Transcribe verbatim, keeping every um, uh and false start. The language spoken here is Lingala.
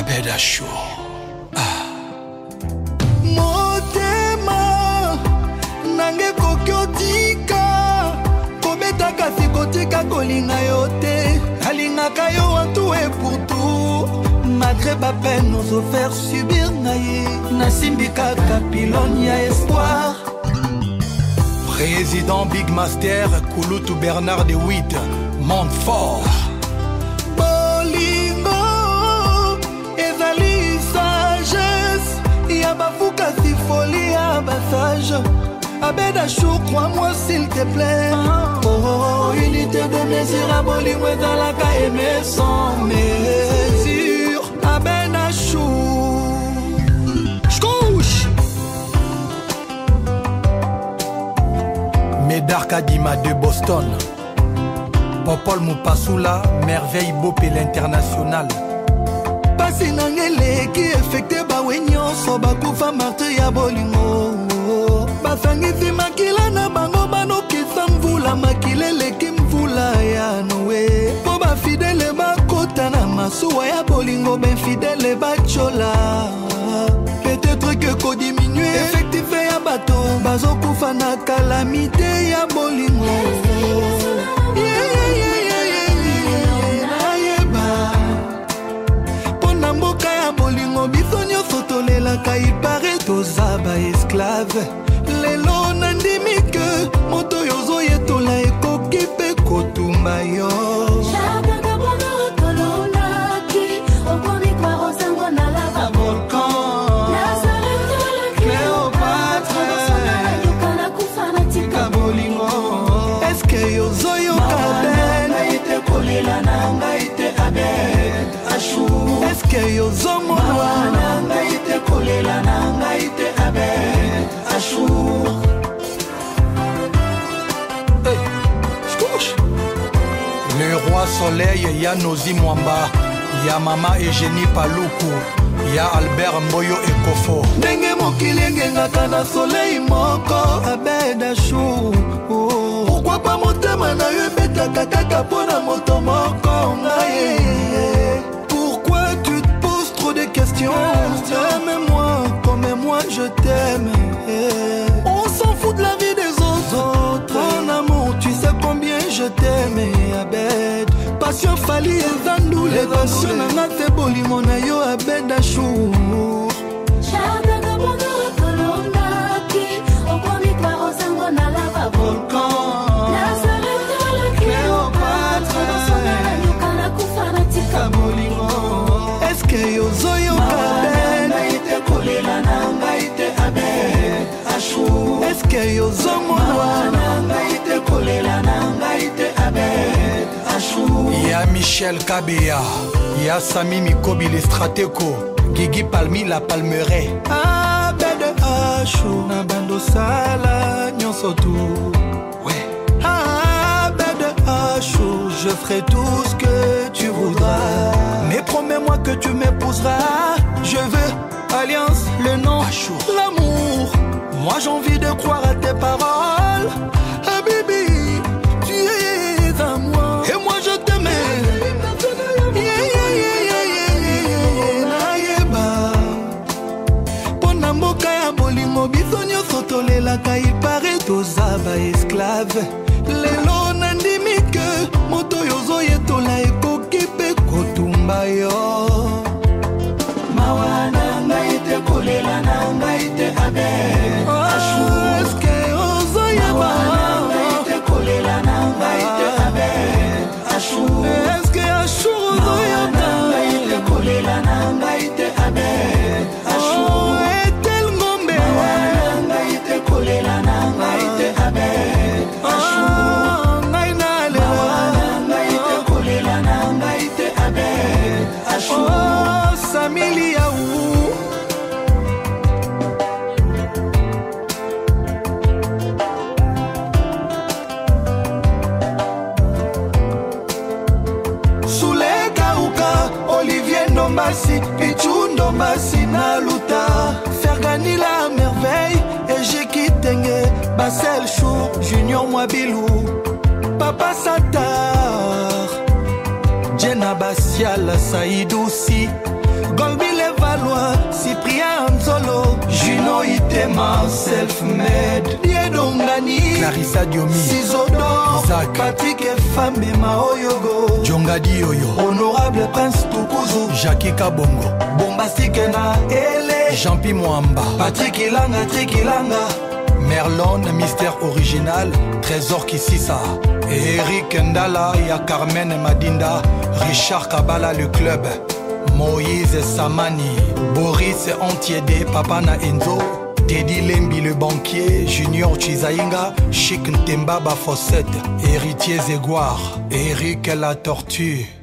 Abedachou. Ah. Motema nange kokiotika kobeta kasi kotika kolinga yo te alingaka yo en tout et pour tout malgré ma peine nous offert subir naye nasimbika kapilon ya espoir. Président Big Master Kouloutou Bernard de Witt Montfort. Bolingo ezali sagesse ya bafuka si folie ya basage. Abedachou, crois-moi s'il te plaît. Oh, oh, unité de mesure à bolingo ezalaka aimer sans mesure. Abedachou J'couche Médard Kadima de Boston. Popol Moupassoula, merveille Bopé l'international. Pasi nangele qui effecté bawe nyonso bakufa martyr ya bolingo. Basangisi makila na bango banokisa mvula makila eleki mvula ya noe. Po bafidele bakota na masuwa ya bolingo benfidele bachola. Peut-être que ko diminue effectif ya bato bazokufa na calamité ya bolingo. Mboka ya bolingo biso nyonso tolelaka ipare toza ba esclave. Lelo nandimi ke moto yozo yetola ekoki pe kotumba yo. Eske yozo yoka ben kolela nanga ite Abedachou. Eske yozo mwana nanga ite kolela nanga ite Abedachou. Hey, j'couche. Le roi soleil Yanozi Mwamba, ya mama Eugénie Paluku, ya Albert Mboyo Ekofo. Ndenge mokili engengaka na soleil moko Abedachou. Pourquoi pas motema na yo ebetaka kaka mpona moto moko ngaye. Pourquoi tu te poses trop de questions? Aime-moi comme moi je t'aime. On s'en fout de la vie des autres. En amour tu sais combien je t'aime Abed. Passion fali ezandu les passions nanga te bolingo na yo Abedachou. Eske yozo yoka ben kolela nanga ite Abedachou. Eske yozo mwana nanga ite kolela nanga ite Abedachou. Ya Michel Kabea, ya Sami Mikobi le Strateko, Guigui Palmi la Palmeraie. Abedachou na bando sala nyonso tu. Ouais. Abedachou, je ferai tout ce que tu voudras. Mais promets-moi que tu m'épouseras. Je veux alliance, le nom, l'amour. Moi j'ai envie de croire à tes paroles. Habibi, tu es à moi. Et moi je t'aimais. Yeah, yeah, yeah, yeah, yeah, yeah, yeah, yeah. Pona mboka ya bolingo biso nyonso tolelaka ipare toza ba esclave. Lelo nandimi ke moto yozo yetola ekoki pe kotumba yo. Mawa nanga ite kolela nanga ite Abedachou. Eske ozo yeba nanga ite kolela nanga ite Abedachou. Eske Achou ozo yeba nanga ite kolela nanga ite Abedachou. Etel ngombe nanga ite kolela nanga ite Abedachou. Oh, Samilia ou Soule Kauka, Olivier Ndombasi, Pichou Ndombasi Naluta, Fergani la merveille, et j'ai quitté Basel Chou, Junior Mwabilou, Papa Satar, Jenna Basial, Saïd aussi, Golbe Cyprien Nzolo, Juno Itema, Self-Made, Diedongani, Clarissa Diomi, Sizodo, Isaac, Patrick Fambe Maoyogo, Jongadi Yoyo, Honorable Prince Tukuzu, Jackie Kabongo, Bombastique na Ele, Jean-Pi Mwamba, Patrick Ilanga, Trick Ilanga, Merlon, Mystère Original, Trésor Kississa, Eric Ndala, ya Carmen Madinda, Richard Kabala le club, Moïse Samani, Boris Antiede, Papa na Enzo, Teddy Lembi le banquier, Junior Chizainga, Chic Ntemba Bafossette, Héritier Zégoire, Eric la tortue.